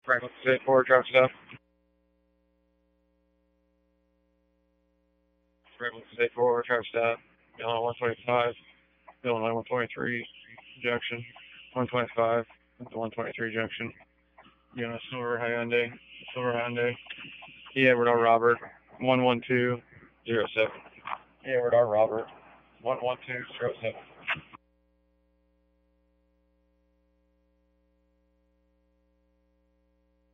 Franklin State 4, traffic stop. Franklin State 4, traffic stop. Illinois 125, Illinois 123, junction. 125, 123 junction. Silver Hyundai. Edward R. Robert, 11207. Edward R. Robert, 11207.